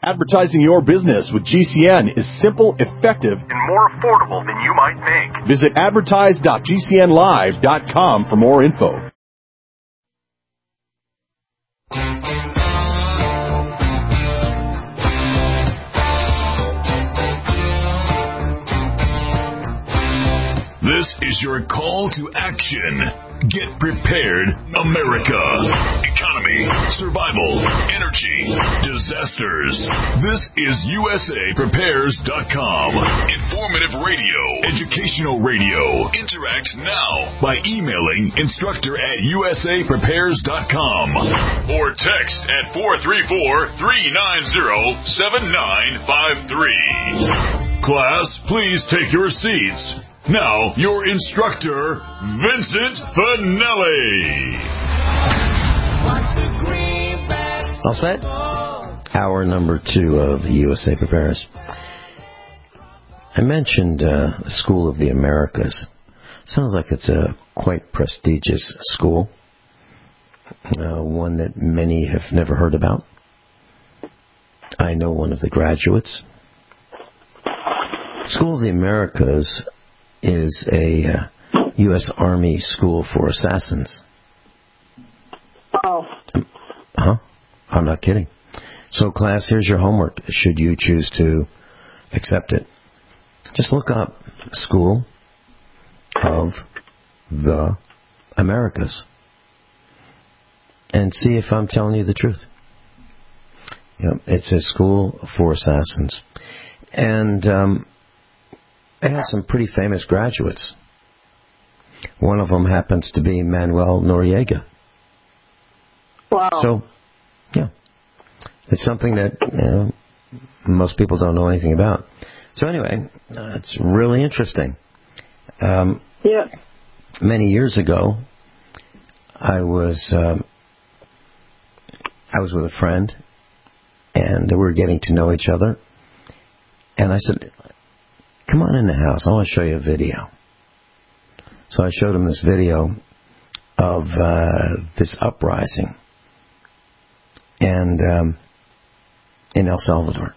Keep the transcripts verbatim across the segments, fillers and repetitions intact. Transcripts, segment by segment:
Advertising your business with G C N is simple, effective, and more affordable than you might think. Visit advertise dot g c n live dot com for more info. This is your call to action. Get prepared, America. Economy, survival, energy, disasters. This is U S A prepares dot com. Informative radio, educational radio. Interact now by emailing instructor at U S A prepares dot com or text at four three four, three nine zero, seven nine five three. Class, please take your seats. Now, your instructor, Vincent Finelli. All set? Hour number two of U S A Prepares. I mentioned uh, the School of the Americas. Sounds like it's a quite prestigious school. Uh, one that many have never heard about. I know one of the graduates. School of the Americas is a uh, U S Army school for assassins. Oh. Um, huh? I'm not kidding. So, class, here's your homework, should you choose to accept it. Just look up School of the Americas and see if I'm telling you the truth. You know, it's a school for assassins. And, um, it has some pretty famous graduates. One of them happens to be Manuel Noriega. Wow. So, yeah. It's something that, you know, most people don't know anything about. So anyway, uh, it's really interesting. Um, yeah. Many years ago, I was um, I was with a friend, and we were getting to know each other. And I said, come on in the house. I want to show you a video. So I showed him this video of uh, this uprising and um, in El Salvador.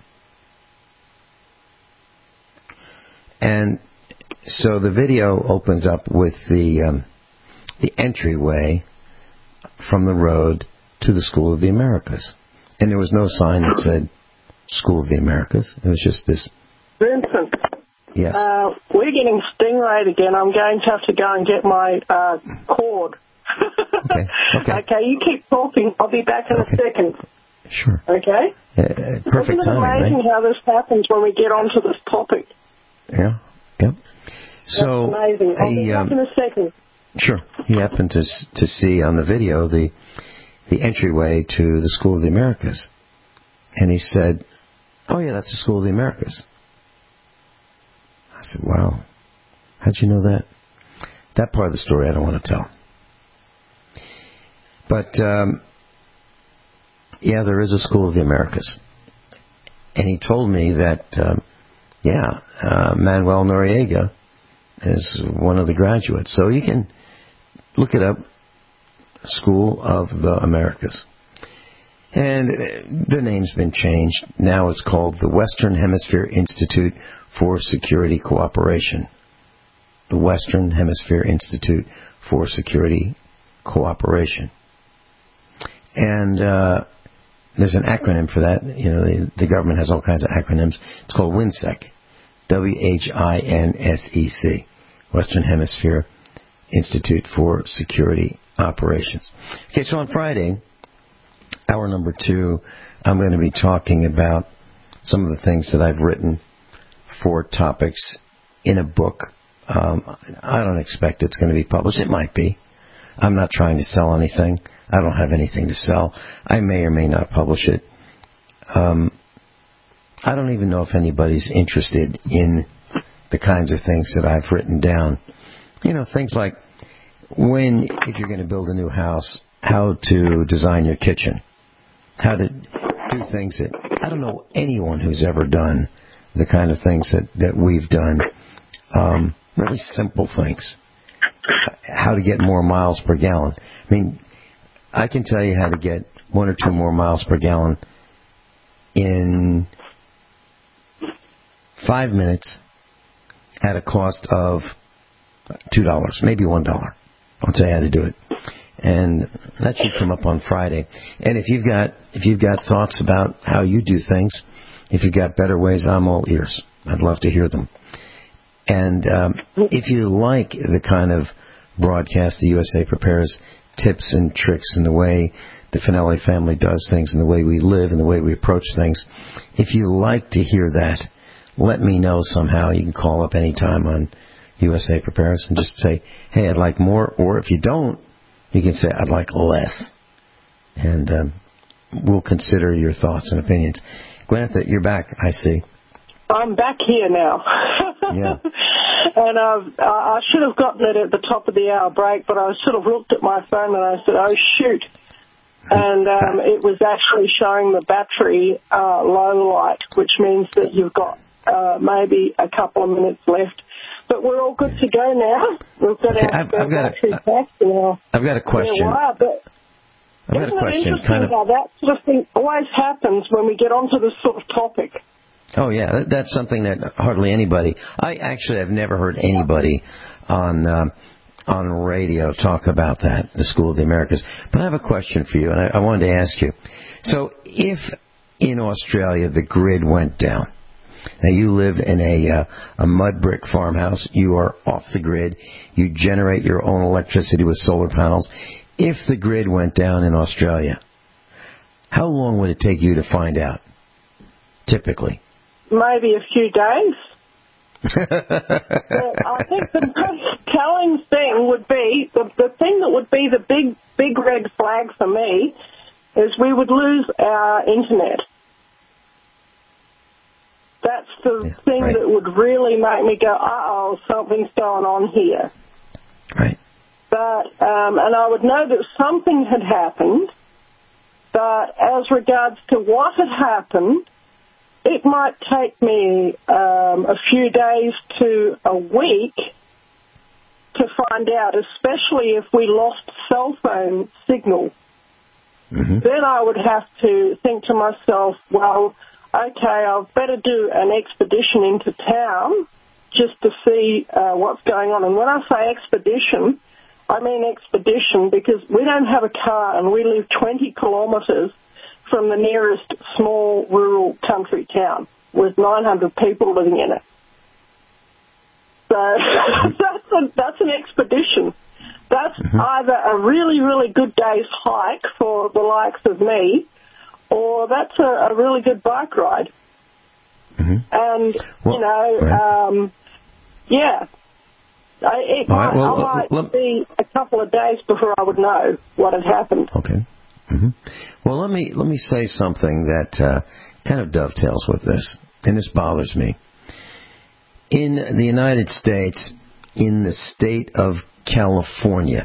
And so the video opens up with the um, the entryway from the road to the School of the Americas. And there was no sign that said School of the Americas. It was just this... Vincent. Yes. Uh, we're getting stingrayed again. I'm going to have to go and get my uh, cord. okay. Okay. Okay, you keep talking. I'll be back in okay. a second. Sure. Okay? Uh, uh, perfect Isn't it timing, amazing right? how this happens when we get onto this topic? Yeah. Yep. So, That's amazing. I'll be he, back um, in a second. Sure. He happened to to see on the video the the entryway to the School of the Americas. And he said, oh, yeah, that's the School of the Americas. I said, wow, how'd you know that? That part of the story I don't want to tell. But, um, yeah, there is a School of the Americas. And he told me that, um, yeah, uh, Manuel Noriega is one of the graduates. So you can look it up, School of the Americas. And the name's been changed. Now it's called the Western Hemisphere Institute for Security Cooperation. The Western Hemisphere Institute for Security Cooperation. And uh, there's an acronym for that. You know, the, the government has all kinds of acronyms. It's called WHINSEC. W H I N S E C. Western Hemisphere Institute for Security Operations. Okay, so on Friday, hour number two, I'm going to be talking about some of the things that I've written for topics in a book. Um, I don't expect it's going to be published. It might be. I'm not trying to sell anything. I don't have anything to sell. I may or may not publish it. Um, I don't even know if anybody's interested in the kinds of things that I've written down. You know, things like when, if you're going to build a new house, how to design your kitchen, how to do things that, I don't know anyone who's ever done the kind of things that, that we've done. Um, really simple things. How to get more miles per gallon. I mean, I can tell you how to get one or two more miles per gallon in five minutes at a cost of two dollars, maybe one dollar. I'll tell you how to do it. And that should come up on Friday. And if you've got if you've got thoughts about how you do things, if you've got better ways, I'm all ears. I'd love to hear them. And um, if you like the kind of broadcast the U S A Prepares, tips and tricks and the way the Finelli family does things and the way we live and the way we approach things, if you like to hear that, let me know somehow. You can call up anytime on U S A Prepares and just say, hey, I'd like more. Or if you don't, you can say, I'd like less. And um, we'll consider your thoughts and opinions. Gwyneth, you're back, I see. I'm back here now. Yeah. And uh, I should have gotten it at the top of the hour break, but I sort of looked at my phone and I said, oh, shoot. And um, it was actually showing the battery uh, low light, which means that you've got uh, maybe a couple of minutes left. But we're all good to go now. We've got okay, our I've, I've got battery a, packed now. I've got a question. Wire, but I've got a question. Kind of. How that sort of thing always happens when we get onto this sort of topic. Oh, yeah, that, that's something that hardly anybody... I actually have never heard anybody on um, on radio talk about that, the School of the Americas. But I have a question for you, and I, I wanted to ask you. So if in Australia the grid went down, now you live in a, uh, a mud brick farmhouse, you are off the grid, you generate your own electricity with solar panels. If the grid went down in Australia, how long would it take you to find out, typically? Maybe a few days. I think the most telling thing would be, the, the thing that would be the big, big red flag for me is we would lose our internet. That's the yeah, thing right. that would really make me go, uh-oh, something's going on here. Right. But, um, and I would know that something had happened, but as regards to what had happened, it might take me um, a few days to a week to find out, especially if we lost cell phone signal. Mm-hmm. Then I would have to think to myself, well, okay, I've better do an expedition into town just to see uh, what's going on. And when I say expedition, I mean expedition because we don't have a car and we live twenty kilometres from the nearest small rural country town with nine hundred people living in it. So that's, a, that's an expedition. That's mm-hmm. either a really, really good day's hike for the likes of me, or that's a, a really good bike ride. Mm-hmm. And, well, you know, right. um, yeah, I, it might, right, well, I might uh, be a couple of days before I would know what had happened. Okay. Mm-hmm. Well, let me let me say something that uh, kind of dovetails with this, and this bothers me. In the United States, in the state of California,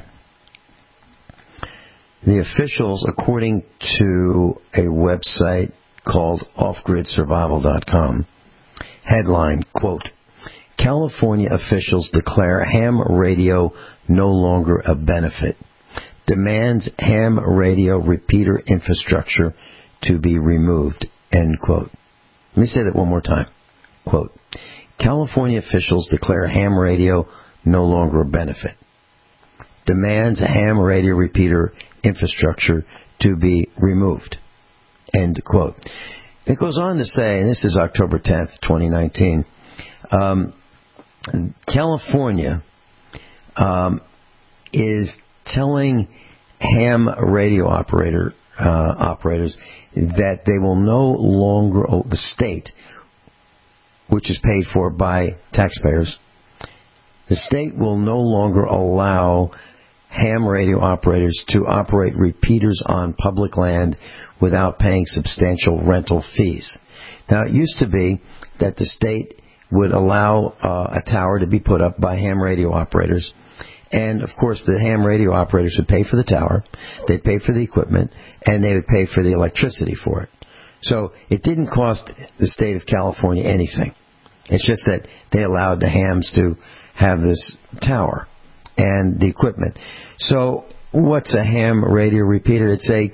the officials, according to a website called off grid survival dot com, headline, quote, California officials declare ham radio no longer a benefit. Demands ham radio repeater infrastructure to be removed, end quote. Let me say that one more time. Quote, California officials declare ham radio no longer a benefit. Demands ham radio repeater infrastructure to be removed, end quote. It goes on to say, and this is October tenth, twenty nineteen, um, California um, is telling ham radio operator uh, operators that they will no longer, oh, the state, which is paid for by taxpayers, the state will no longer allow ham radio operators to operate repeaters on public land without paying substantial rental fees. Now, it used to be that the state would allow uh, a tower to be put up by ham radio operators. And, of course, the ham radio operators would pay for the tower, they'd pay for the equipment, and they would pay for the electricity for it. So it didn't cost the state of California anything. It's just that they allowed the hams to have this tower and the equipment. So what's a ham radio repeater? It's a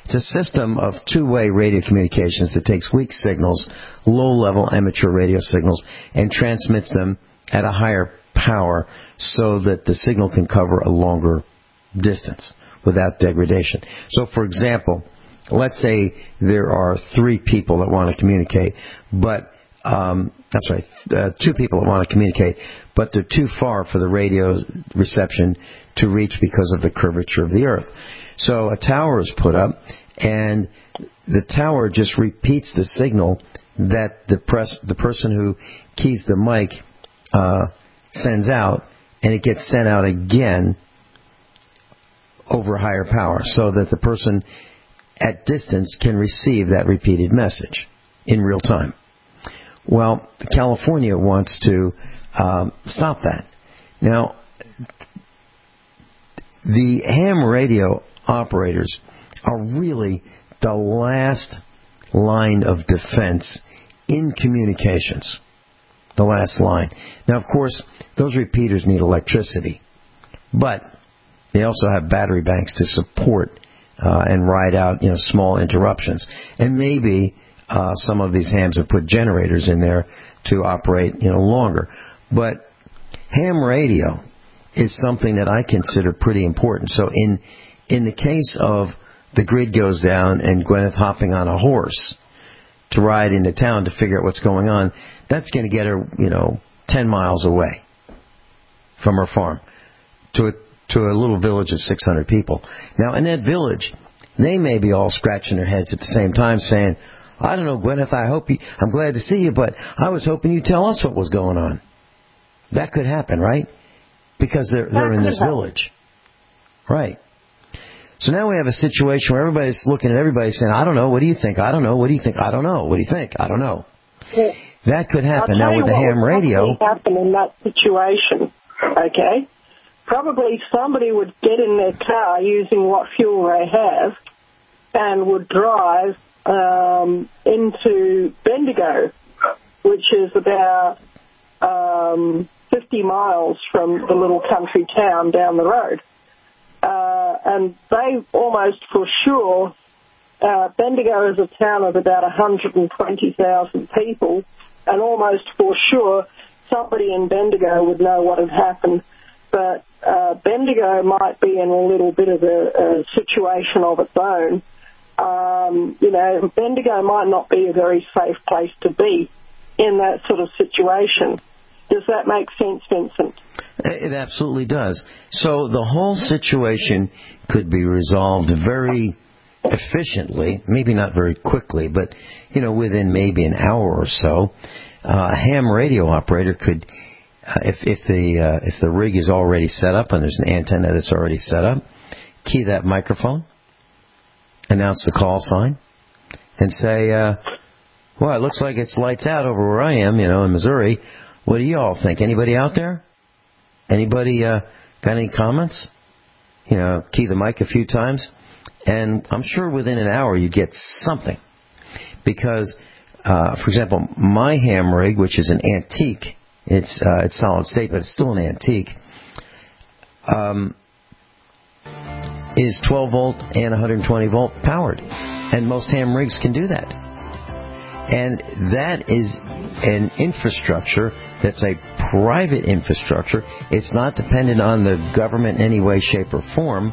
It's a system of two-way radio communications that takes weak signals, low-level amateur radio signals, and transmits them at a higher power so that the signal can cover a longer distance without degradation. So, for example, let's say there are three people that want to communicate, but um, I'm sorry, uh, two people that want to communicate, but they're too far for the radio reception to reach because of the curvature of the Earth. So a tower is put up, and the tower just repeats the signal that the press, the person who keys the mic uh, sends out, and it gets sent out again over higher power, so that the person at distance can receive that repeated message in real time. Well, California wants to um, stop that. Now, the ham radio operators are really the last line of defense in communications. The last line. Now, of course, those repeaters need electricity, but they also have battery banks to support uh, and ride out, you know, small interruptions. And maybe uh, some of these hams have put generators in there to operate, you know, longer. But ham radio is something that I consider pretty important. So in in the case of the grid goes down and Gwyneth hopping on a horse to ride into town to figure out what's going on, that's going to get her, you know, ten miles away from her farm to a, to a little village of six hundred people. Now, in that village, they may be all scratching their heads at the same time saying, I don't know, Gwyneth, I hope you, I'm glad to see you, but I was hoping you'd tell us what was going on. That could happen, right? Because they're, they're in this village. Right. So now we have a situation where everybody's looking at everybody saying, I don't know, what do you think? I don't know, what do you think? I don't know, what do you think? I don't know. Yeah. That could happen. Now with the ham radio... happen in that situation, okay? Probably somebody would get in their car using what fuel they have and would drive um, into Bendigo, which is about um, fifty miles from the little country town down the road. Uh, and they almost for sure, uh, Bendigo is a town of about one hundred twenty thousand people, and almost for sure somebody in Bendigo would know what had happened. But uh, Bendigo might be in a little bit of a, a situation of its own. Um, you know, Bendigo might not be a very safe place to be in that sort of situation. Does that make sense, Vincent? It absolutely does. So the whole situation could be resolved very efficiently, maybe not very quickly, but, you know, within maybe an hour or so. Uh, a ham radio operator could, uh, if, if the uh, if the rig is already set up and there's an antenna that's already set up, key that microphone, announce the call sign, and say, uh, well, it looks like it's lights out over where I am, you know, in Missouri. What do you all think? Anybody out there? Anybody uh, got any comments? You know, key the mic a few times, and I'm sure within an hour you get something. Because, uh, for example, my ham rig, which is an antique, it's uh, it's solid state, but it's still an antique, um, is twelve volt and one hundred twenty volt powered, and most ham rigs can do that. And that is an infrastructure that's a private infrastructure. It's not dependent on the government in any way, shape, or form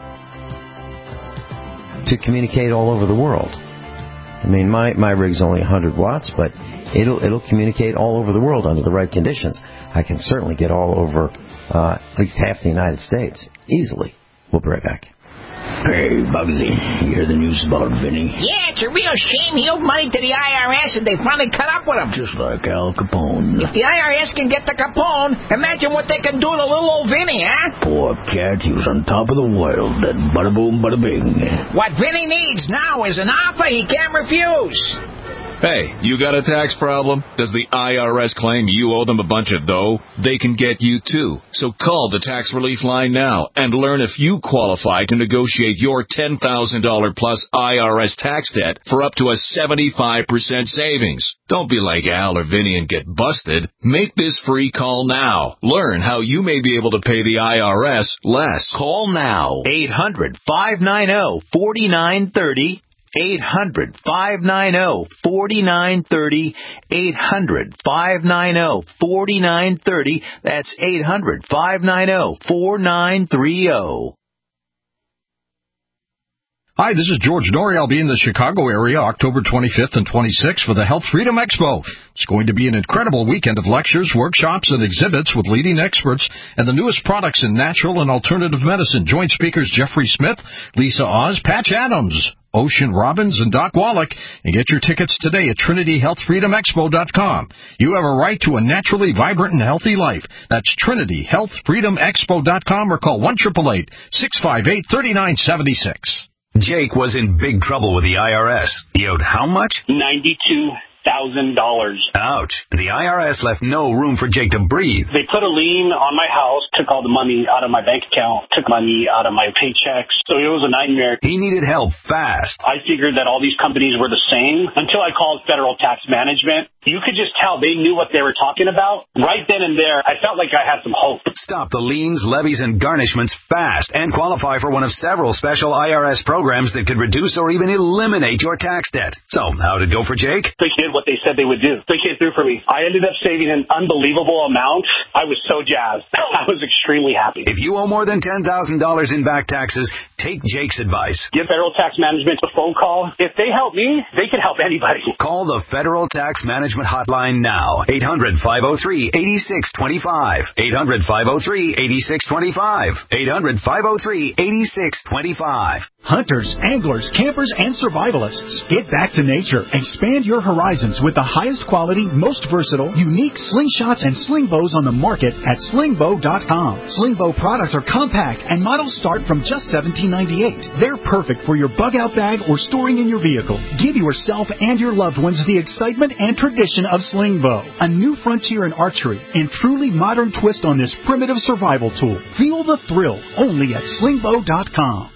to communicate all over the world. I mean, my, my rig's only one hundred watts, but it'll it'll communicate all over the world under the right conditions. I can certainly get all over uh, at least half the United States easily. We'll be right back. Hey, Bugsy, you hear the news about Vinny? Yeah, it's a real shame. He owed money to the I R S, and they finally cut up with him. Just like Al Capone. If the I R S can get the Capone, imagine what they can do to little old Vinny, huh? Poor cat, he was on top of the world. That bada boom, bada bing. What Vinny needs now is an offer he can't refuse. Hey, you got a tax problem? Does the I R S claim you owe them a bunch of dough? They can get you too. So call the tax relief line now and learn if you qualify to negotiate your ten thousand dollars plus I R S tax debt for up to a seventy-five percent savings. Don't be like Al or Vinny and get busted. Make this free call now. Learn how you may be able to pay the I R S less. Call now. eight hundred, five nine zero, four nine three zero. eight hundred, five nine zero, four nine three zero. eight hundred, five nine zero, four nine three zero. That's eight hundred, five nine zero, four nine three zero. Hi, this is George Norrie. I'll be in the Chicago area October twenty-fifth and twenty-sixth for the Health Freedom Expo. It's going to be an incredible weekend of lectures, workshops, and exhibits with leading experts and the newest products in natural and alternative medicine. Join speakers Jeffrey Smith, Lisa Oz, Patch Adams, Ocean Robbins, and Doc Wallach, and get your tickets today at Trinity Health Freedom Expo dot com. You have a right to a naturally vibrant and healthy life. That's Trinity Health Freedom Expo dot com or call one eight eight eight, six five eight, three nine seven six. Jake was in big trouble with the I R S. He owed how much? ninety-two thousand dollars. Ouch. The I R S left no room for Jake to breathe. They put a lien on my house, took all the money out of my bank account, took money out of my paychecks. So it was a nightmare. He needed help fast. I figured that all these companies were the same until I called Federal Tax Management. You could just tell they knew what they were talking about. Right then and there, I felt like I had some hope. Stop the liens, levies, and garnishments fast and qualify for one of several special I R S programs that could reduce or even eliminate your tax debt. So, how'd it go for Jake? They did what they said they would do. They came through for me. I ended up saving an unbelievable amount. I was so jazzed. I was extremely happy. If you owe more than ten thousand dollars in back taxes, take Jake's advice. Give Federal Tax Management a phone call. If they help me, they can help anybody. Call the Federal Tax Management hotline now. eight hundred, five oh three, eight six two five. eight hundred, five oh three, eight six two five. eight hundred, five oh three, eight six two five. Hunters, anglers, campers, and survivalists. Get back to nature. Expand your horizons with the highest quality, most versatile, unique slingshots and sling bows on the market at sling bow dot com. Sling bow products are compact and models start from just seventeen ninety-eight. They're perfect for your bug out bag or storing in your vehicle. Give yourself and your loved ones the excitement and tradition of sling bow, a new frontier in archery and truly modern twist on this primitive survival tool. Feel the thrill only at sling bow dot com.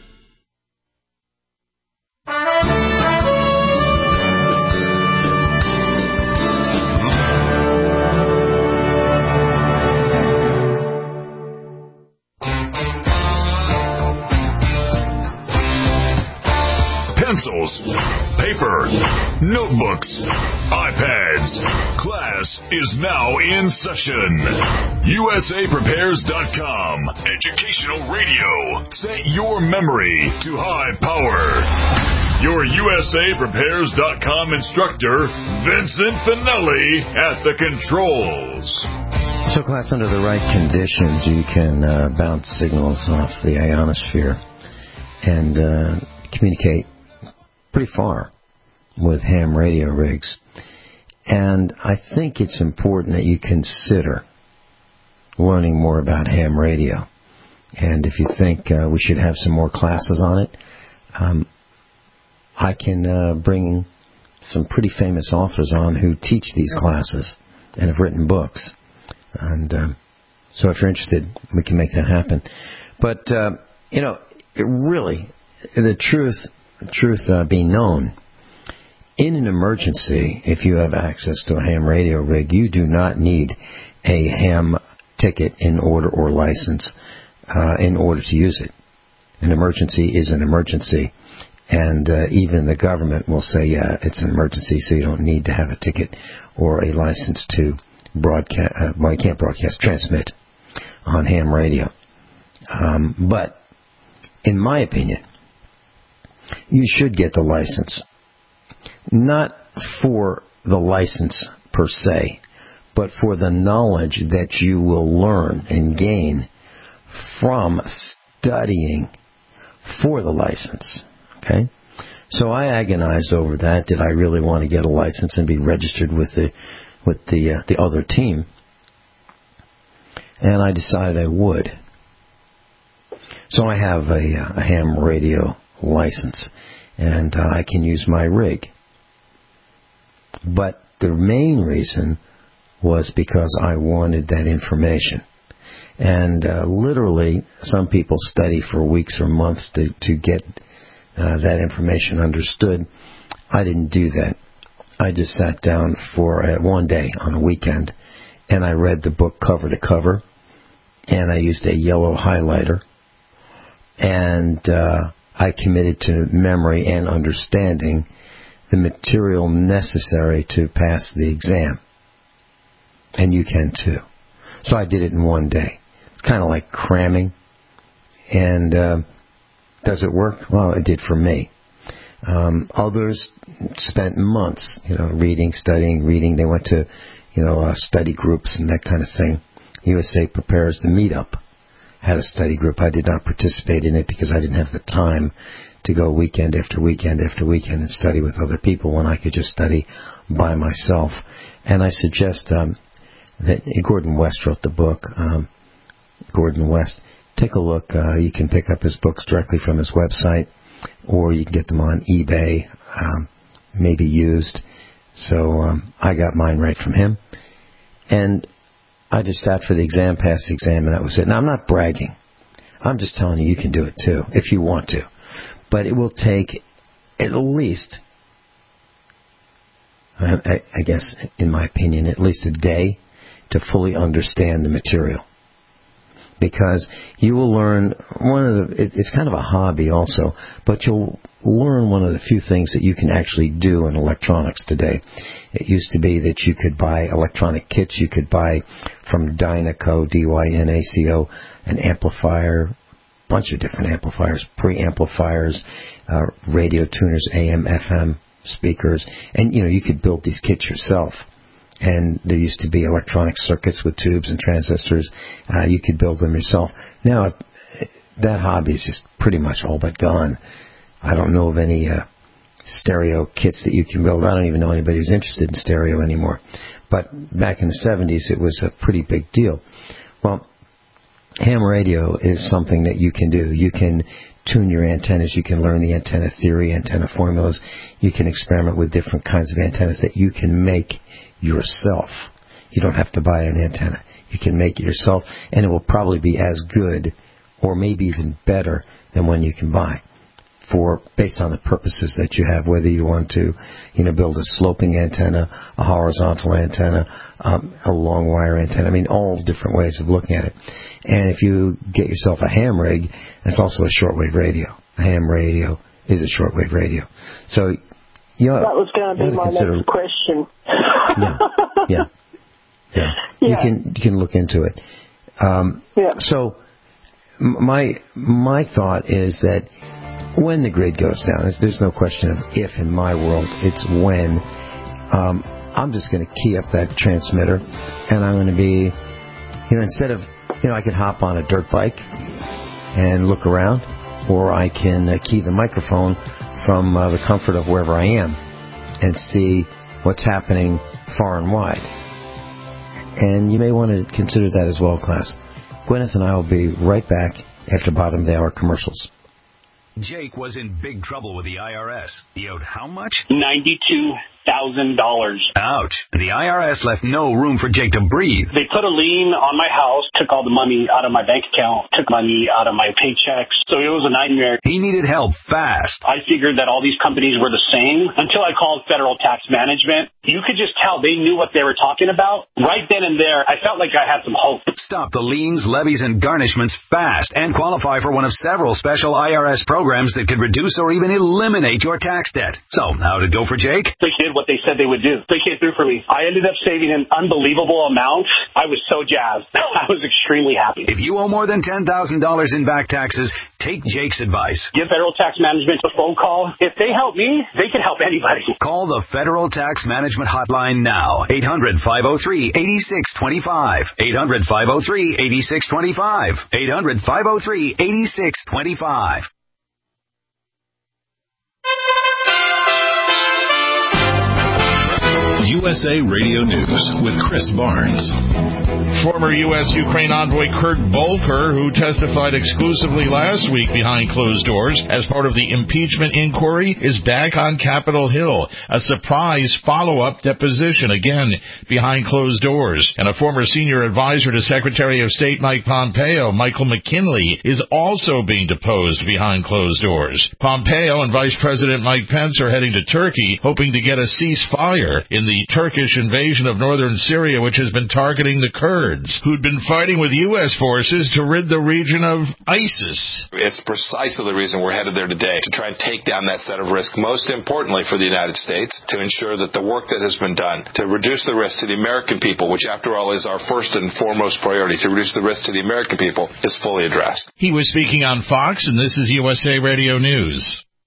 Pencils, paper, notebooks, iPads. Class is now in session. U S A Prepares dot com. Educational radio. Set your memory to high power. Your U S A Prepares dot com instructor, Vincent Finelli, at the controls. So, class, under the right conditions, you can uh, bounce signals off the ionosphere and uh, communicate pretty far with ham radio rigs. And I think it's important that you consider learning more about ham radio. And if you think uh, we should have some more classes on it, um, I can uh, bring some pretty famous authors on who teach these classes and have written books. And um, so if you're interested, we can make that happen. But, uh, you know, it really, the truth... truth uh, being known, in an emergency, if you have access to a ham radio rig, you do not need a ham ticket in order or license uh, in order to use it. An emergency is an emergency, and uh, even the government will say, yeah, it's an emergency, so you don't need to have a ticket or a license to broadcast, uh, well, you can't broadcast, transmit on ham radio. Um, but, in my opinion, you should get the license. Not for the license per se, but for the knowledge that you will learn and gain from studying for the license. Okay? So I agonized over that. Did I really want to get a license and be registered with the with the uh, the other team? And I decided I would. So I have a, a ham radio license, and uh, I can use my rig. But the main reason was because I wanted that information. And uh, literally, some people study for weeks or months to, to get uh, that information understood. I didn't do that. I just sat down for uh, one day on a weekend, and I read the book cover to cover, and I used a yellow highlighter, and uh, I committed to memory and understanding the material necessary to pass the exam. And you can too. So I did it in one day. It's kind of like cramming. And uh, does it work? Well, it did for me. Um, others spent months, you know, reading, studying, reading. They went to, you know, uh, study groups and that kind of thing. U S A Prepares, the meetup, had a study group. I did not participate in it because I didn't have the time to go weekend after weekend after weekend and study with other people when I could just study by myself. And I suggest um, that Gordon West wrote the book, um, Gordon West. Take a look. Uh, you can pick up his books directly from his website, or you can get them on eBay, um, maybe used. So um, I got mine right from him. And I just sat for the exam, passed the exam, and that was it. Now, I'm not bragging. I'm just telling you you can do it, too, if you want to. But it will take at least, I, I guess, in my opinion, at least a day to fully understand the material. Because you will learn one of the, it, it's kind of a hobby also, but you'll learn one of the few things that you can actually do in electronics today. It used to be that you could buy electronic kits. You could buy from Dynaco, D Y N A C O, an amplifier, bunch of different amplifiers, preamplifiers, uh, radio tuners, A M, F M speakers, and you know you could build these kits yourself. And there used to be electronic circuits with tubes and transistors. Uh, you could build them yourself. Now, that hobby is just pretty much all but gone. I don't know of any uh, stereo kits that you can build. I don't even know anybody who's interested in stereo anymore. But back in the seventies, it was a pretty big deal. Well, ham radio is something that you can do. You can tune your antennas. You can learn the antenna theory, antenna formulas. You can experiment with different kinds of antennas that you can make yourself. You don't have to buy an antenna. You can make it yourself, and it will probably be as good or maybe even better than one you can buy for based on the purposes that you have, whether you want to, you know, build a sloping antenna, a horizontal antenna, um, a long wire antenna. I mean, all different ways of looking at it. And if you get yourself a ham rig, that's also a shortwave radio. A ham radio is a shortwave radio. So you know, that was going to be my consider, next question. yeah, yeah, yeah. Yeah. You can you can look into it. Um, yeah. So my my thought is that when the grid goes down, there's, there's no question of if in my world. It's when. Um, I'm just going to key up that transmitter, and I'm going to be, you know, instead of, you know, I can hop on a dirt bike and look around, or I can uh, key the microphone from uh, the comfort of wherever I am and see what's happening far and wide. And you may want to consider that as well, class. Gwyneth and I will be right back after bottom of the hour commercials. Jake was in big trouble with the I R S. He owed how much? ninety-two thousand dollars. Ouch. The I R S left no room for Jake to breathe. They put a lien on my house, took all the money out of my bank account, took money out of my paychecks. So it was a nightmare. He needed help fast. I figured that all these companies were the same until I called Federal Tax Management. You could just tell they knew what they were talking about. Right then and there, I felt like I had some hope. Stop the liens, levies, and garnishments fast and qualify for one of several special I R S programs that could reduce or even eliminate your tax debt. So, how did it go for Jake? They did what they said they would do. They came through for me. I ended up saving an unbelievable amount. I was so jazzed. I was extremely happy. If you owe more than ten thousand dollars in back taxes, take Jake's advice. Give Federal Tax Management a phone call. If they help me, they can help anybody. Call the Federal Tax Management Hotline now. eight hundred, five oh three, eight six two five. eight hundred, five oh three, eight six two five. eight hundred, five oh three, eight six two five. U S A Radio News with Chris Barnes. Former U S Ukraine envoy Kurt Volker, who testified exclusively last week behind closed doors as part of the impeachment inquiry, is back on Capitol Hill. A surprise follow-up deposition, again behind closed doors. And a former senior advisor to Secretary of State Mike Pompeo, Michael McKinley, is also being deposed behind closed doors. Pompeo and Vice President Mike Pence are heading to Turkey, hoping to get a ceasefire in the the Turkish invasion of northern Syria, which has been targeting the Kurds, who'd been fighting with U S forces to rid the region of ISIS. It's precisely the reason we're headed there today, to try and take down that set of risk, most importantly for the United States, to ensure that the work that has been done to reduce the risk to the American people, which after all is our first and foremost priority, to reduce the risk to the American people, is fully addressed. He was speaking on Fox, and this is U S A Radio News.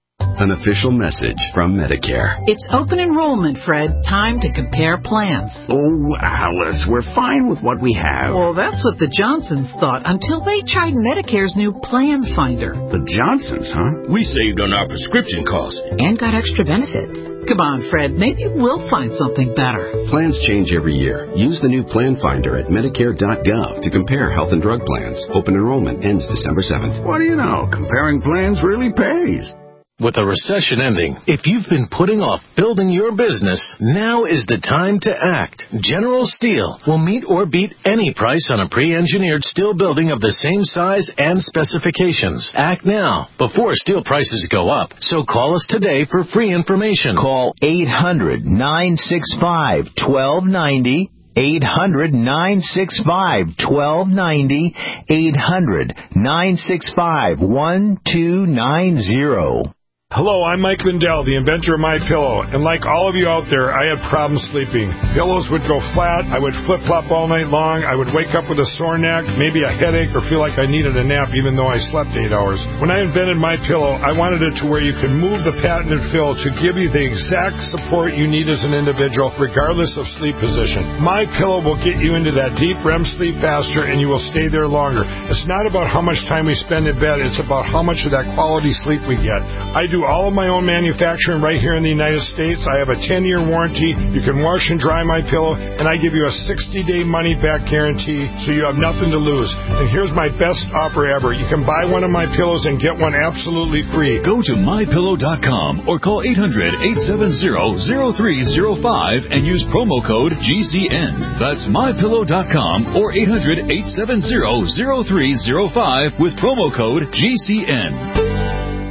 An official message from Medicare. It's open enrollment, Fred. Time to compare plans. Oh, Alice, we're fine with what we have. Well, that's what the Johnsons thought until they tried Medicare's new Plan Finder. The Johnsons, huh? We saved on our prescription costs. And got extra benefits. Come on, Fred. Maybe we'll find something better. Plans change every year. Use the new Plan Finder at Medicare dot gov to compare health and drug plans. Open enrollment ends December seventh. What do you know? Comparing plans really pays. With a recession ending, if you've been putting off building your business, now is the time to act. General Steel will meet or beat any price on a pre-engineered steel building of the same size and specifications. Act now, before steel prices go up. So call us today for free information. Call eight hundred, nine six five, one two nine zero. eight hundred, nine six five, one two nine zero. eight hundred, nine six five, one two nine zero. Hello, I'm Mike Lindell, the inventor of MyPillow, and like all of you out there, I had problems sleeping. Pillows would go flat, I would flip-flop all night long, I would wake up with a sore neck, maybe a headache, or feel like I needed a nap even though I slept eight hours. When I invented MyPillow, I wanted it to where you could move the patented fill to give you the exact support you need as an individual, regardless of sleep position. MyPillow will get you into that deep R E M sleep faster, and you will stay there longer. It's not about how much time we spend in bed, it's about how much of that quality sleep we get. I do all of my own manufacturing right here in the United States. I have a ten-year warranty. You can wash and dry my pillow, and I give you a sixty-day money-back guarantee, so you have nothing to lose. And here's my best offer ever. You can buy one of my pillows and get one absolutely free. Go to my pillow dot com or call eight hundred, eight seven zero, zero three zero five and use promo code G C N. That's my pillow dot com or eight hundred, eight seven zero, zero three zero five with promo code G C N.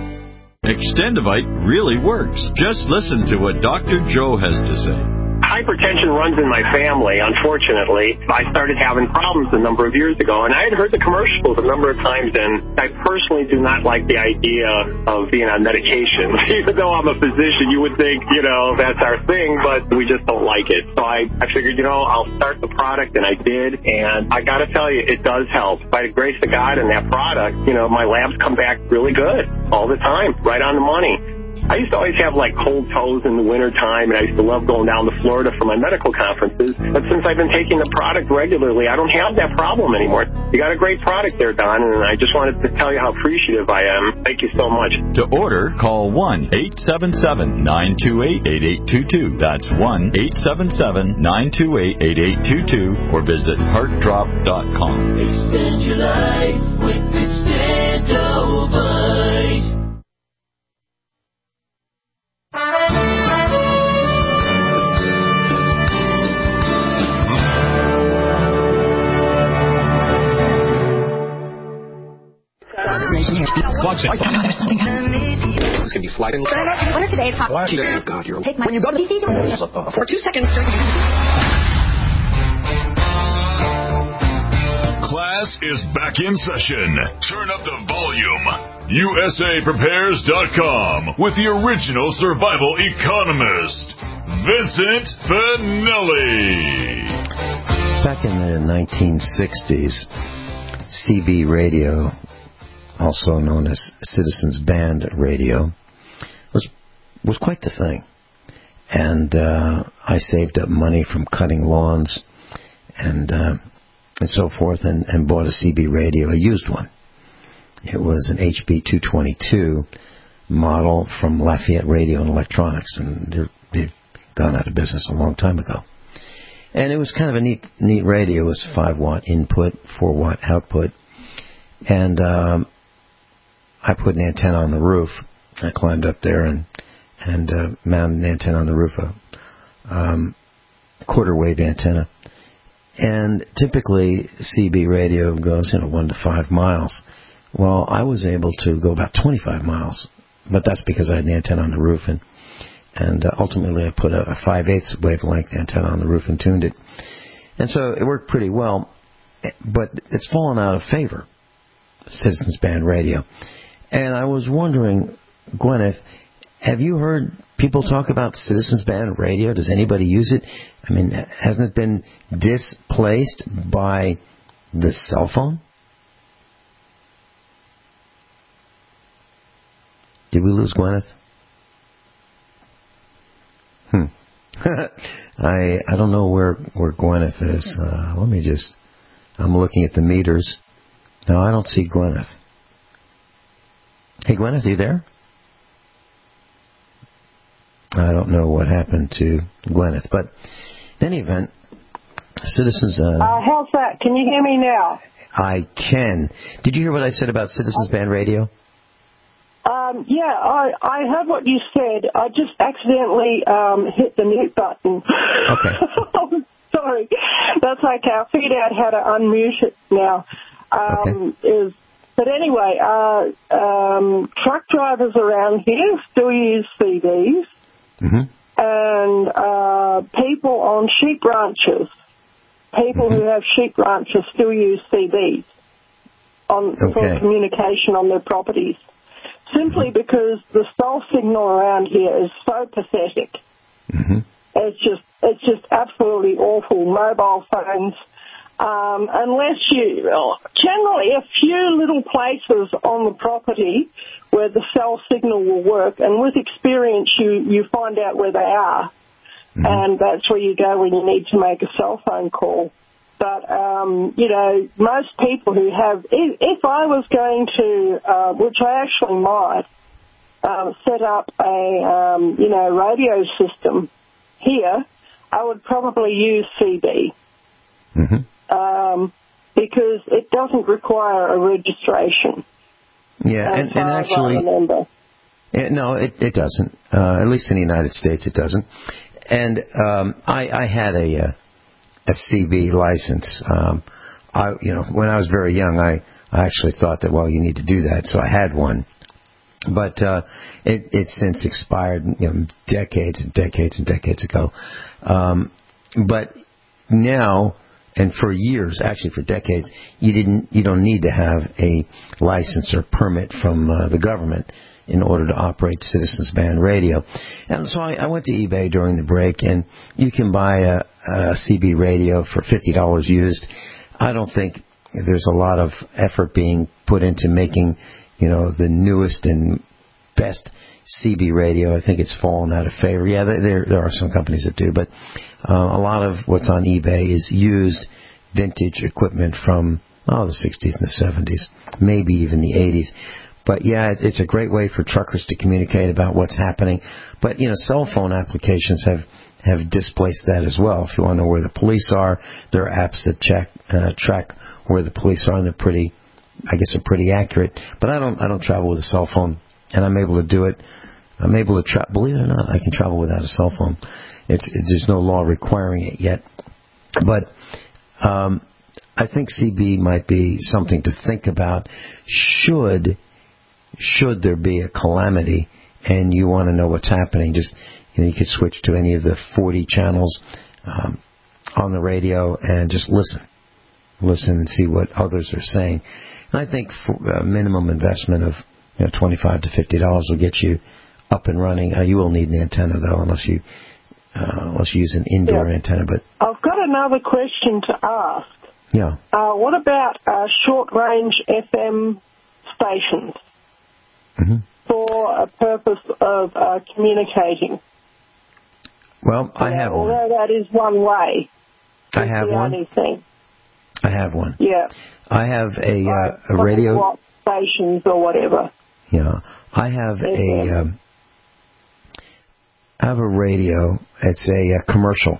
Extendivite really works. Just listen to what Doctor Joe has to say. Hypertension runs in my family, unfortunately. I started having problems a number of years ago, and I had heard the commercials a number of times, and I personally do not like the idea of being on medication. Even though I'm a physician, you would think, you know, that's our thing, but we just don't like it. So I, I figured, you know, I'll start the product, and I did, and I got to tell you, it does help. By the grace of God and that product, you know, my labs come back really good all the time, right on the money. I used to always have, like, cold toes in the wintertime, and I used to love going down to Florida for my medical conferences. But since I've been taking the product regularly, I don't have that problem anymore. You got a great product there, Don, and I just wanted to tell you how appreciative I am. Thank you so much. To order, call one eight seven seven, nine two eight, eight eight two two. That's one eight seven seven, nine two eight, eight eight two two, or visit heart drop dot com. Extend your life with Extendovite. There's something happening. It's going to be sliding. One of today's hot. Oh, God, you're... Take my... When you go to the... For two seconds... Class is back in session. Turn up the volume. U S A prepares dot com with the original survival economist, Vincent Finelli. Back in the nineteen sixties, C B radio, also known as Citizens Band Radio, was was quite the thing. And uh, I saved up money from cutting lawns and uh, and so forth, and, and bought a C B radio, a used one. It was an H B two twenty-two model from Lafayette Radio and Electronics, and they've gone out of business a long time ago. And it was kind of a neat neat radio. It was five watt input, four watt output. And um, I put an antenna on the roof. I climbed up there and and uh, mounted an antenna on the roof, a um, quarter wave antenna. And typically C B radio goes, you know, one to five miles. Well, I was able to go about twenty-five miles, but that's because I had an antenna on the roof, and And uh, ultimately I put a, a five eighths wavelength antenna on the roof and tuned it. And so it worked pretty well, but it's fallen out of favor, Citizens Band Radio. And I was wondering, Gwyneth, have you heard people talk about Citizens Band Radio? Does anybody use it? I mean, hasn't it been displaced by the cell phone? Did we lose Gwyneth? Hmm. I I don't know where, where Gwyneth is. Uh, let me just... I'm looking at the meters. No, I don't see Gwyneth. Hey, Gwyneth, are you there? I don't know what happened to Gwyneth, but in any event, Citizens... Uh, uh, how's that? Can you hear me now? I can. Did you hear what I said about Citizens Band Radio? Um, yeah, I, I heard what you said. I just accidentally um, hit the mute button. Okay. Sorry. That's okay. I figured out how to unmute it now. Um, okay. Is, but anyway, uh, um, truck drivers around here still use C Ds. Mm-hmm. And uh, people on sheep ranches, people mm-hmm. who have sheep ranches still use C Ds on, okay. for communication on their properties. Simply because the cell signal around here is so pathetic. Mm-hmm. It's just it's just absolutely awful. Mobile phones, um, unless you, generally a few little places on the property where the cell signal will work, and with experience you, you find out where they are, mm-hmm. and that's where you go when you need to make a cell phone call. But, um, you know, most people who have, if, if I was going to, uh, which I actually might, uh, set up a, um, you know, radio system here, I would probably use C B. Mm-hmm. Um, because it doesn't require a registration. Yeah, and, and actually, it, no, it, it doesn't. Uh, at least in the United States, it doesn't. And um, I, I had a... Uh, a C B license. Um, I, you know, when I was very young, I, I actually thought that, well, you need to do that, so I had one. But uh, it, it's since expired, you know, decades and decades and decades ago. Um, but now, and for years, actually for decades, you didn't, you don't need to have a license or permit from uh, the government in order to operate Citizens Band Radio. And so I, I went to eBay during the break, and you can buy a, a C B radio for fifty dollars used. I don't think there's a lot of effort being put into making, you know, the newest and best C B radio. I think it's fallen out of favor. Yeah, there, there are some companies that do, but uh, a lot of what's on eBay is used vintage equipment from, oh, the sixties and the seventies, maybe even the eighties. But, yeah, it's a great way for truckers to communicate about what's happening. But, you know, cell phone applications have, have displaced that as well. If you want to know where the police are, there are apps that check, uh, track where the police are, and they're pretty, I guess, are pretty accurate. But I don't I don't travel with a cell phone, and I'm able to do it. I'm able to, tra- believe it or not, I can travel without a cell phone. It's, it, there's no law requiring it yet. But um, I think C B might be something to think about should... Should there be a calamity and you want to know what's happening, just, you know, you could switch to any of the forty channels um, on the radio and just listen. Listen and see what others are saying. And I think for a minimum investment of, you know, twenty-five to fifty dollars will get you up and running. Uh, you will need an antenna, though, unless you uh, unless you use an indoor yeah. antenna. But I've got another question to ask. Yeah. Uh, what about uh, short-range F M stations? Mm-hmm. For a purpose of uh, communicating. Well, I have although one. Although that is one way. I have the one. Only thing. I have one. Yeah. I have a uh, a radio. Watt stations or whatever. Yeah, I have a. Um, I have a radio. It's a, a commercial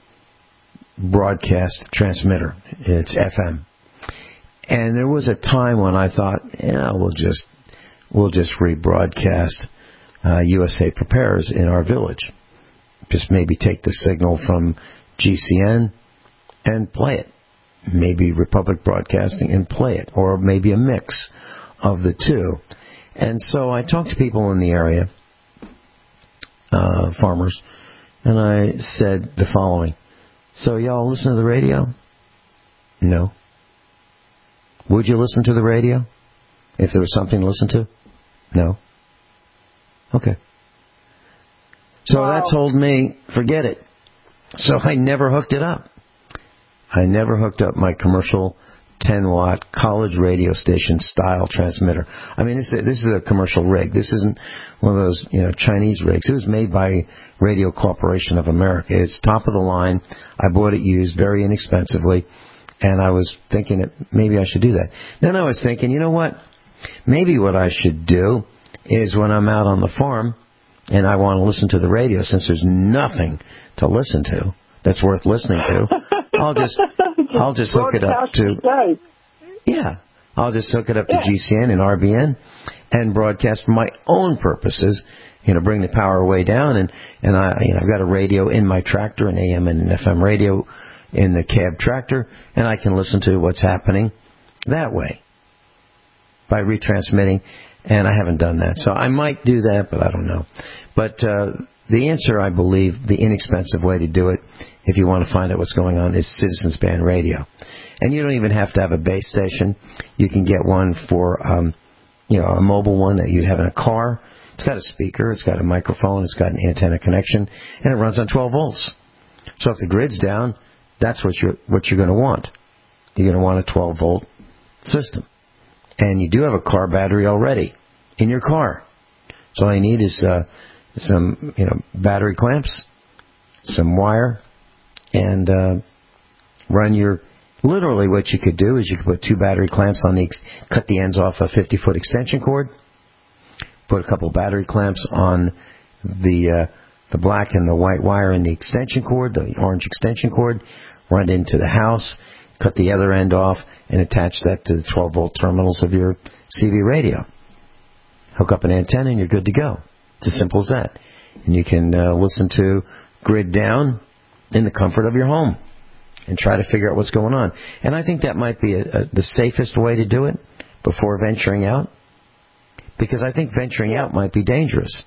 broadcast transmitter. It's F M. And there was a time when I thought, yeah, we'll just. We'll just rebroadcast uh, U S A Prepares in our village. Just maybe take the signal from G C N and play it. Maybe Republic Broadcasting and play it. Or maybe a mix of the two. And so I talked to people in the area uh, farmers, and I said the following. So y'all listen to the radio? No. Would you listen to the radio if there was something to listen to? No. Okay. So wow. That told me, forget it. So I never hooked it up. I never hooked up my commercial ten watt college radio station style transmitter. I mean, this is, this is a commercial rig. This isn't one of those, you know, Chinese rigs. It was made by Radio Corporation of America. It's top of the line. I bought it used very inexpensively, and I was thinking that maybe I should do that. Then I was thinking, you know what? Maybe what I should do is when I'm out on the farm and I want to listen to the radio, since there's nothing to listen to that's worth listening to, I'll just I'll just hook it up to yeah I'll just hook it up to G C N and R B N and broadcast for my own purposes. You know, bring the power way down, and and I you know, I've got a radio in my tractor, an A M and an F M radio in the cab tractor, and I can listen to what's happening that way by retransmitting. And I haven't done that, so I might do that, but I don't know. But uh, the answer, I believe, the inexpensive way to do it, if you want to find out what's going on, is Citizens Band Radio. And you don't even have to have a base station. You can get one for, um, you know, a mobile one that you have in a car. It's got a speaker, it's got a microphone, it's got an antenna connection, and it runs on twelve volts. So if the grid's down, that's what you're what you're going to want. You're going to want a twelve volt system. And you do have a car battery already in your car. So all you need is uh, some, you know, battery clamps, some wire, and uh, run your. Literally, what you could do is you could put two battery clamps on the, cut the ends off a fifty foot extension cord, put a couple battery clamps on the uh, the black and the white wire in the extension cord, the orange extension cord, run it into the house, cut the other end off, and attach that to the twelve volt terminals of your C B radio. Hook up an antenna and you're good to go. It's as simple as that. And you can uh, listen to Grid Down in the comfort of your home and try to figure out what's going on. And I think that might be a, a, the safest way to do it before venturing out, because I think venturing out might be dangerous.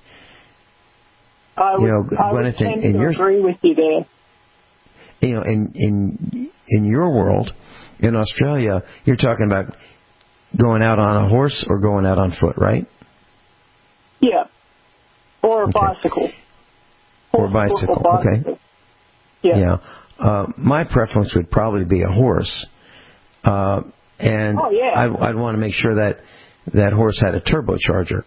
I would, you know, I would Gwyneth, tend in, in to your, agree with you there. You know, in in in your world, in Australia, you're talking about going out on a horse or going out on foot, right? Yeah. Or a okay. bicycle. Or a bicycle, or bicycle. okay. Yeah. Yeah. Uh, my preference would probably be a horse. Uh, and oh, yeah. I'd, I'd want to make sure that that horse had a turbocharger.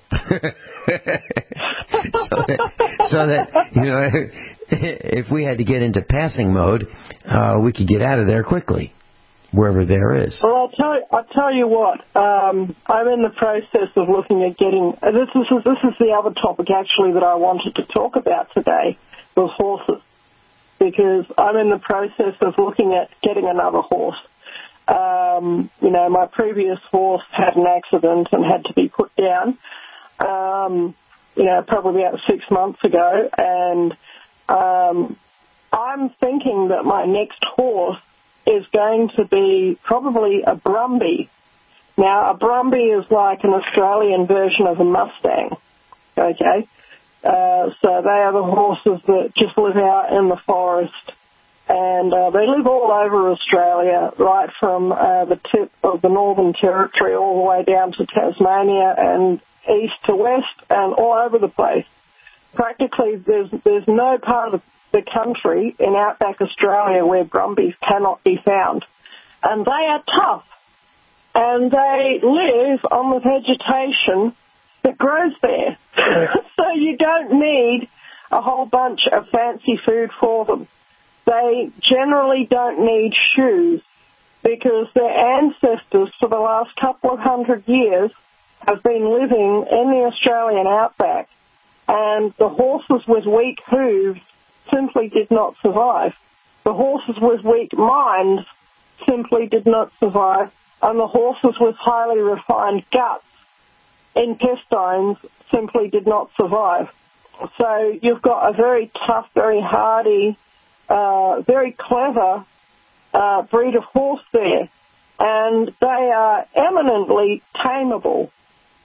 so, that, so that, you know, if we had to get into passing mode, uh, we could get out of there quickly, wherever there is. Well, I'll tell you, I'll tell you what, um, I'm in the process of looking at getting, uh, this, this, is, this is the other topic actually that I wanted to talk about today, was horses, because I'm in the process of looking at getting another horse. Um, you know, my previous horse had an accident and had to be put down, um, you know, probably about six months ago. And um, I'm thinking that my next horse is going to be probably a Brumby. Now, a Brumby is like an Australian version of a Mustang, okay? Uh, so they are the horses that just live out in the forest. And uh, they live all over Australia, right from uh, the tip of the Northern Territory all the way down to Tasmania and east to west and all over the place. Practically, there's there's no part of the country in outback Australia where Brumbies cannot be found. And they are tough. And they live on the vegetation that grows there. So you don't need a whole bunch of fancy food for them. They generally don't need shoes because their ancestors for the last couple of hundred years have been living in the Australian outback, and the horses with weak hooves simply did not survive. The horses with weak minds simply did not survive, and the horses with highly refined guts, intestines, simply did not survive. So you've got a very tough, very hardy, Uh, very clever uh, breed of horse there, and they are eminently tameable.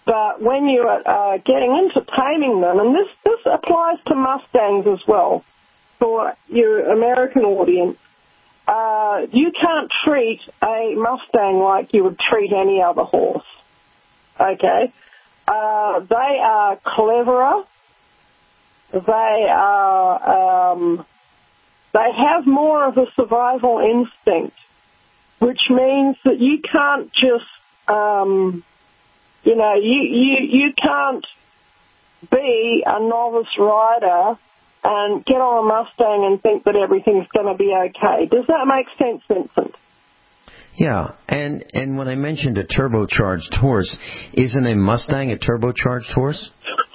But when you are uh, getting into taming them, and this, this applies to Mustangs as well, for your American audience, uh, you can't treat a Mustang like you would treat any other horse. Okay? Uh, they are cleverer. They are, um, they have more of a survival instinct, which means that you can't just, um, you know, you, you, you can't be a novice rider and get on a Mustang and think that everything's going to be okay. Does that make sense, Vincent? Yeah, and, and when I mentioned a turbocharged horse, isn't a Mustang a turbocharged horse?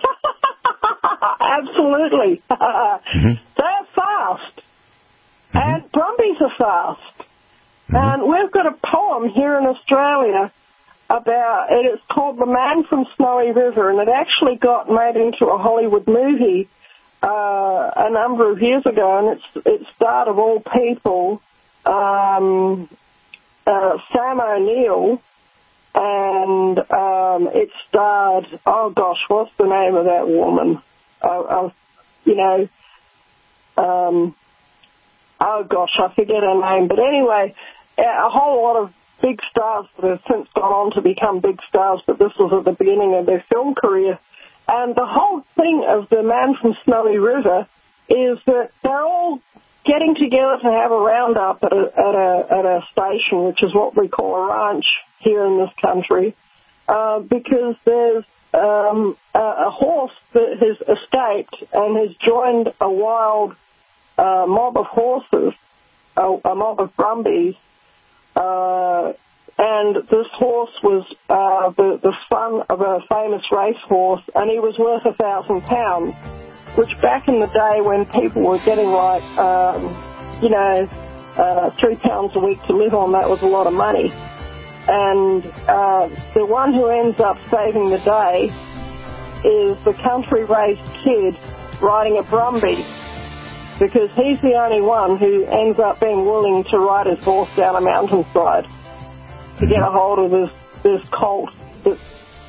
Absolutely. mm-hmm. They're fast. Mm-hmm. And Brumbies are fast. Mm-hmm. And we've got a poem here in Australia about, it's called The Man from Snowy River, and it actually got made into a Hollywood movie uh, a number of years ago, and it's, it starred, of all people, um, uh, Sam O'Neill, and um, it starred, oh gosh, what's the name of that woman? Uh, uh, you know, um, oh gosh, I forget her name. But anyway, a whole lot of big stars that have since gone on to become big stars, but this was at the beginning of their film career. And the whole thing of The Man from Snowy River is that they're all getting together to have a roundup at a, at a, at a station, which is what we call a ranch here in this country, uh, because there's Um, a, a horse that has escaped and has joined a wild uh, mob of horses, a, a mob of Brumbies, uh, and this horse was uh, the, the son of a famous racehorse, and he was worth a thousand pounds, which back in the day when people were getting like, um, you know, uh, three pounds a week to live on, that was a lot of money. And uh, the one who ends up saving the day is the country-raised kid riding a Brumby, because he's the only one who ends up being willing to ride his horse down a mountainside to get a hold of this, this colt that's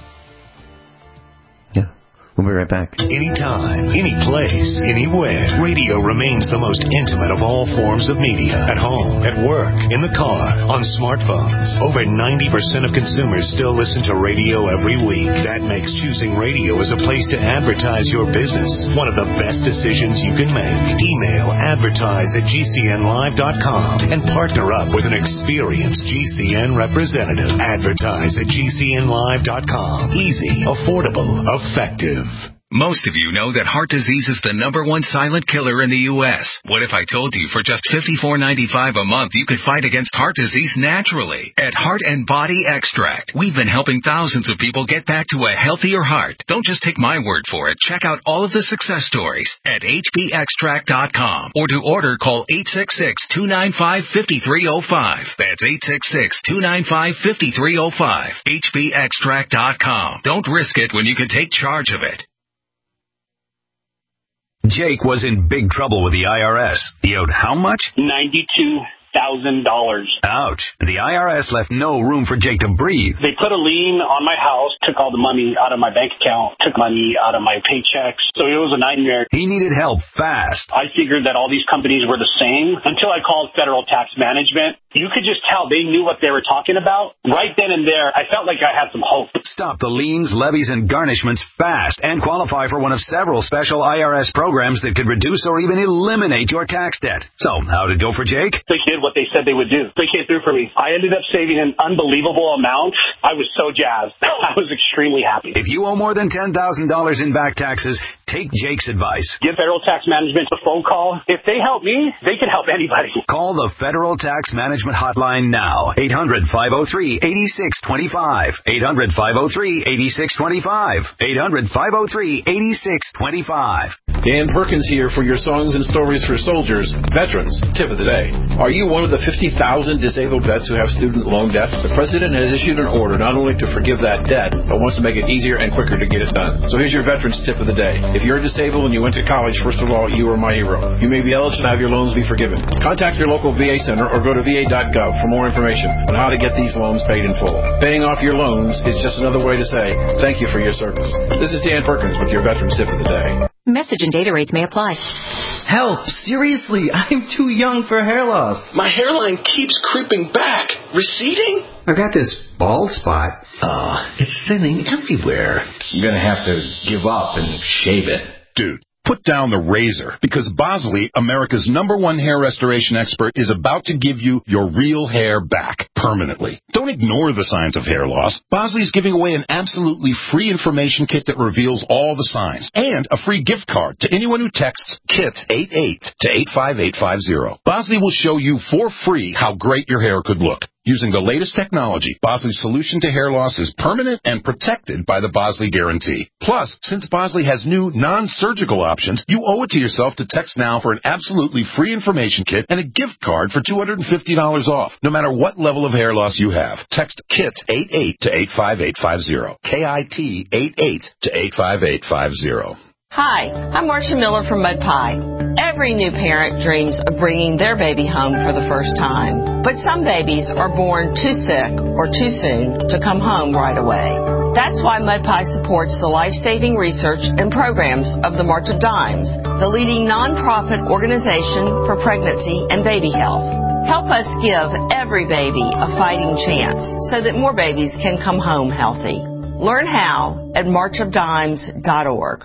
We'll be right back. Anytime, any place, anywhere. Radio remains the most intimate of all forms of media. At home, at work, in the car, on smartphones. Over ninety percent of consumers still listen to radio every week. That makes choosing radio as a place to advertise your business one of the best decisions you can make. Email advertise at G C N live dot com and partner up with an experienced G C N representative. Advertise at G C N live dot com. Easy, affordable, effective. Most of you know that heart disease is the number one silent killer in the U S What if I told you for just fifty-four ninety-five a month you could fight against heart disease naturally? At Heart and Body Extract, we've been helping thousands of people get back to a healthier heart. Don't just take my word for it. Check out all of the success stories at H B extract dot com, or to order, call eight six six, two nine five, five three zero five. That's eight six six, two nine five, five three zero five. H B extract dot com. Don't risk it when you can take charge of it. Jake was in big trouble with the I R S. He owed how much? ninety-two thousand dollars. Ouch. The I R S left no room for Jake to breathe. They put a lien on my house, took all the money out of my bank account, took money out of my paychecks. So it was a nightmare. He needed help fast. I figured that all these companies were the same until I called Federal Tax Management. You could just tell they knew what they were talking about. Right then and there, I felt like I had some hope. Stop the liens, levies, and garnishments fast and qualify for one of several special I R S programs that could reduce or even eliminate your tax debt. So, how'd it go for Jake? They did what they said they would do. They came through for me. I ended up saving an unbelievable amount. I was so jazzed. I was extremely happy. If you owe more than ten thousand dollars in back taxes, take Jake's advice. Give Federal Tax Management a phone call. If they help me, they can help anybody. Call the Federal Tax Management Hotline now. eight hundred, five oh three, eight six two five. eight hundred, five oh three, eight six two five. eight hundred, five oh three, eight six two five. Dan Perkins here for your Songs and Stories for Soldiers Veterans Tip of the Day. Are you one of the fifty thousand disabled vets who have student loan debt? The President has issued an order not only to forgive that debt, but wants to make it easier and quicker to get it done. So here's your Veterans Tip of the Day. If you're disabled and you went to college, first of all, you are my hero. You may be eligible to have your loans be forgiven. Contact your local V A center or go to V A dot gov for more information on how to get these loans paid in full. Paying off your loans is just another way to say thank you for your service. This is Dan Perkins with your Veterans Tip of the Day. Message and data rates may apply. Help! Seriously, I'm too young for hair loss. My hairline keeps creeping back. Receding? I've got this bald spot. Oh, it's thinning everywhere. I'm gonna have to give up and shave it. Dude, put down the razor, because Bosley, America's number one hair restoration expert, is about to give you your real hair back permanently. Don't ignore the signs of hair loss. Bosley is giving away an absolutely free information kit that reveals all the signs, and a free gift card to anyone who texts KIT eighty-eight to eight five eight five zero. Bosley will show you for free how great your hair could look. Using the latest technology, Bosley's solution to hair loss is permanent and protected by the Bosley Guarantee. Plus, since Bosley has new non-surgical options, you owe it to yourself to text now for an absolutely free information kit and a gift card for two hundred fifty dollars off, no matter what level of hair loss you have. Text KIT eighty-eight to eight five eight five zero. K I T eighty-eight to eight five eight five zero. Hi, I'm Marcia Miller from Mud Pie. Every new parent dreams of bringing their baby home for the first time. But some babies are born too sick or too soon to come home right away. That's why Mud Pie supports the life-saving research and programs of the March of Dimes, the leading nonprofit organization for pregnancy and baby health. Help us give every baby a fighting chance so that more babies can come home healthy. Learn how at march of dimes dot org.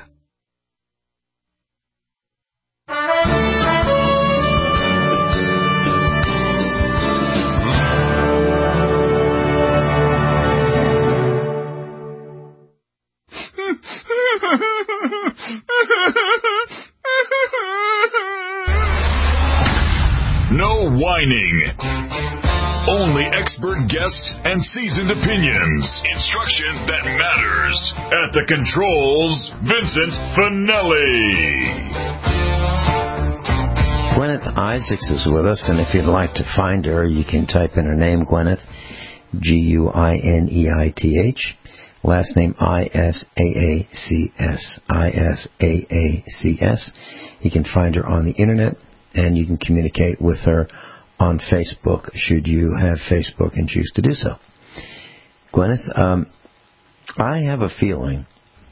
No whining. Only expert guests and seasoned opinions. Instruction that matters. At the controls, Vincent Finelli. Gwyneth Isaacs is with us, and if you'd like to find her, you can type in her name, Gwyneth, G U I N E I T H. Last name I S A A C S. I S A A C S. You can find her on the internet, and you can communicate with her on Facebook, should you have Facebook and choose to do so. Gwyneth, um, I have a feeling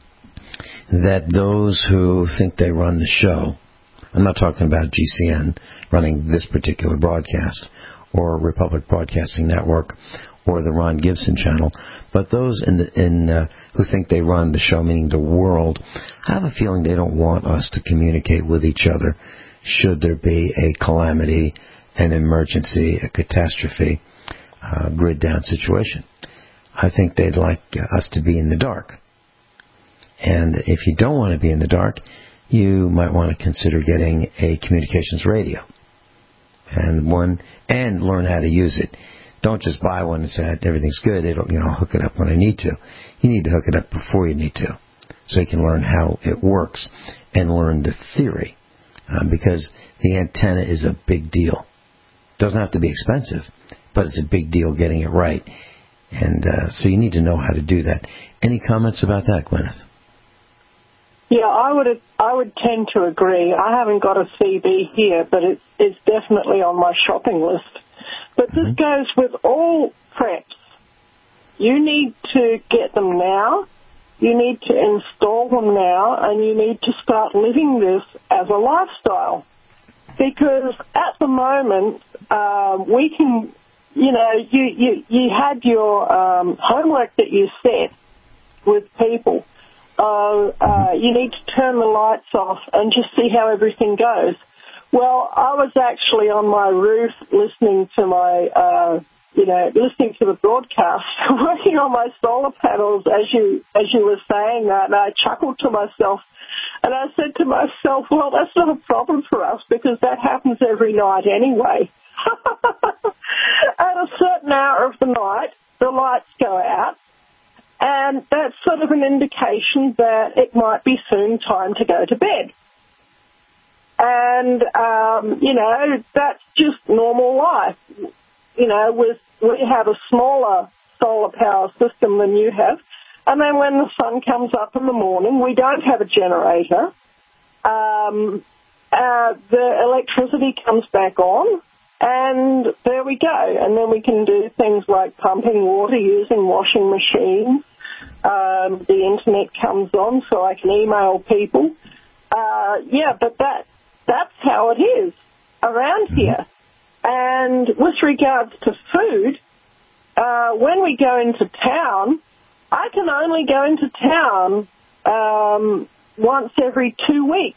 that those who think they run the show, I'm not talking about G C N running this particular broadcast, or Republic Broadcasting Network, or the Ron Gibson channel, but those in, the, in uh, who think they run the show, meaning the world, I have a feeling they don't want us to communicate with each other should there be a calamity, an emergency, a catastrophe, uh, grid down situation. I think they'd like us to be in the dark. And if you don't want to be in the dark, you might want to consider getting a communications radio and one and learn how to use it. Don't just buy one and say everything's good. It'll, you know, I'll hook it up when I need to. You need to hook it up before you need to, so you can learn how it works and learn the theory, uh, because the antenna is a big deal. It doesn't have to be expensive, but it's a big deal getting it right, and uh, so you need to know how to do that. Any comments about that, Gwyneth? Yeah, I would I would tend to agree. I haven't got a C B here, but it's it's definitely on my shopping list. But this mm-hmm. goes with all preps. You need to get them now, you need to install them now, and you need to start living this as a lifestyle. Because at the moment, uh, we can, you know, you, you, you had your um, homework that you set with people. Uh, uh, you need to turn the lights off and just see how everything goes. Well, I was actually on my roof listening to my, uh, you know, listening to the broadcast, working on my solar panels as you as you were saying that, and I chuckled to myself, and I said to myself, well, that's not a problem for us because that happens every night anyway. At a certain hour of the night, the lights go out, and that's sort of an indication that it might be soon time to go to bed. And, um, you know, that's just normal life. You know, with, we have a smaller solar power system than you have. And then when the sun comes up in the morning, we don't have a generator. Um, uh, the electricity comes back on, and there we go. And then we can do things like pumping water using washing machines. Um, the internet comes on so I can email people. Uh, yeah, but that that's how it is around here. And with regards to food, uh, when we go into town, I can only go into town um, once every two weeks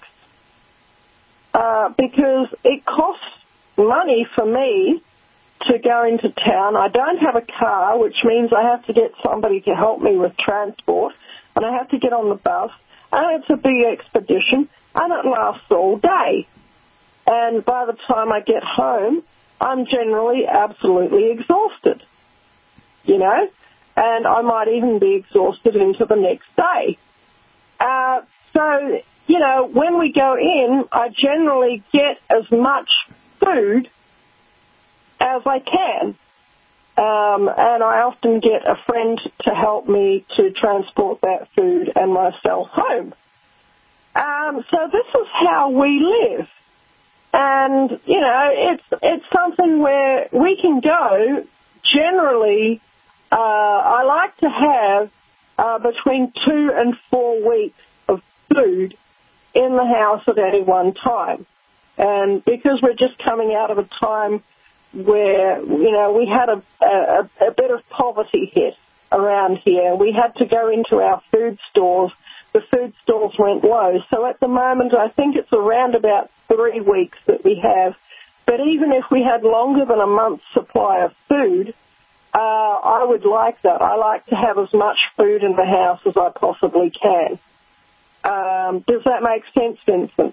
uh, because it costs money for me to go into town. I don't have a car, which means I have to get somebody to help me with transport, and I have to get on the bus, and it's a big expedition, and it lasts all day. And by the time I get home, I'm generally absolutely exhausted, you know, and I might even be exhausted into the next day. Uh, so, you know, when we go in, I generally get as much food as I can. Um, and I often get a friend to help me to transport that food and myself home. Um, so this is how we live. And, you know, it's it's something where we can go. Generally, uh, I like to have uh, between two and four weeks of food in the house at any one time. And because we're just coming out of a time where, you know, we had a, a, a bit of poverty hit around here. We had to go into our food stores. The food stores went low. So at the moment, I think it's around about three weeks that we have. But even if we had longer than a month's supply of food, uh, I would like that. I like to have as much food in the house as I possibly can. Um, does that make sense, Vincent?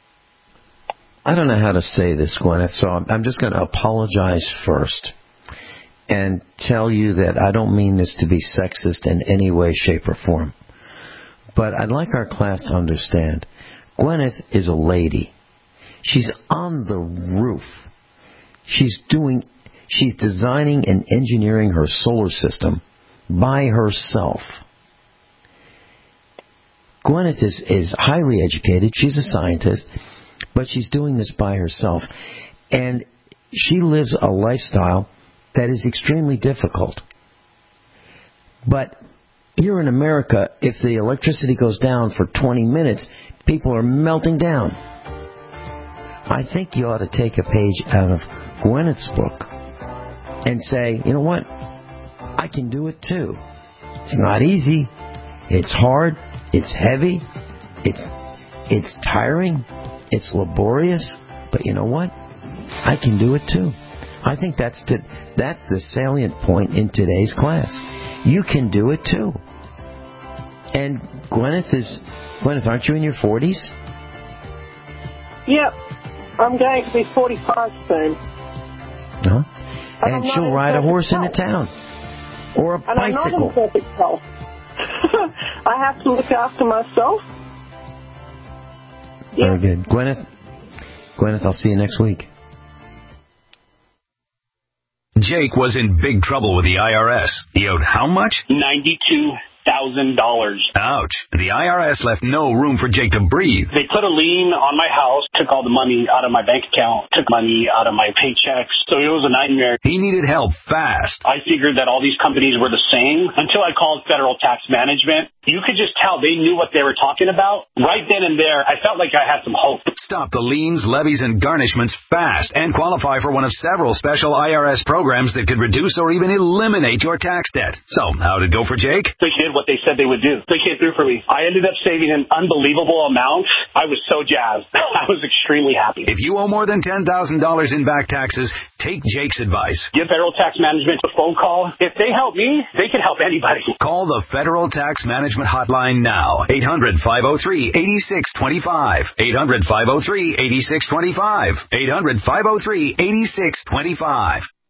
I don't know how to say this, Gwyneth, so I'm just going to apologize first and tell you that I don't mean this to be sexist in any way, shape, or form. But I'd like our class to understand, Gwyneth is a lady. She's on the roof. She's doing, she's designing and engineering her solar system by herself. Gwyneth is, is highly educated. She's a scientist. But she's doing this by herself. And she lives a lifestyle that is extremely difficult. But here in America, if the electricity goes down for twenty minutes, people are melting down. I think you ought to take a page out of Gwyneth's book and say, you know what? I can do it too. It's not easy. It's hard. It's heavy. It's it's tiring. It's laborious, but you know what? I can do it too. I think that's the, that's the salient point in today's class. You can do it too. And Gwyneth is, Gwyneth, aren't you in your forties? Yep. I'm going to be forty-five soon. Huh? And, and she'll ride a horse health. into town. Or a and bicycle. I'm not in perfect health. I have to look after myself. Very good. Gwyneth, Gwyneth, I'll see you next week. Jake was in big trouble with the I R S. He owed how much? ninety-two thousand dollars. Ouch. The I R S left no room for Jake to breathe. They put a lien on my house, took all the money out of my bank account, took money out of my paychecks. So it was a nightmare. He needed help fast. I figured that all these companies were the same until I called Federal Tax Management. You could just tell they knew what they were talking about. Right then and there, I felt like I had some hope. Stop the liens, levies, and garnishments fast and qualify for one of several special I R S programs that could reduce or even eliminate your tax debt. So, how'd it go for Jake? They did what they said they would do. They came through for me. I ended up saving an unbelievable amount. I was so jazzed. I was extremely happy. If you owe more than ten thousand dollars in back taxes, take Jake's advice. Give Federal Tax Management a phone call. If they help me, they can help anybody. Call the Federal Tax Management Hotline now. eight hundred, five oh three, eight six two five. eight hundred, five oh three, eight six two five. eight hundred, five oh three, eight six two five.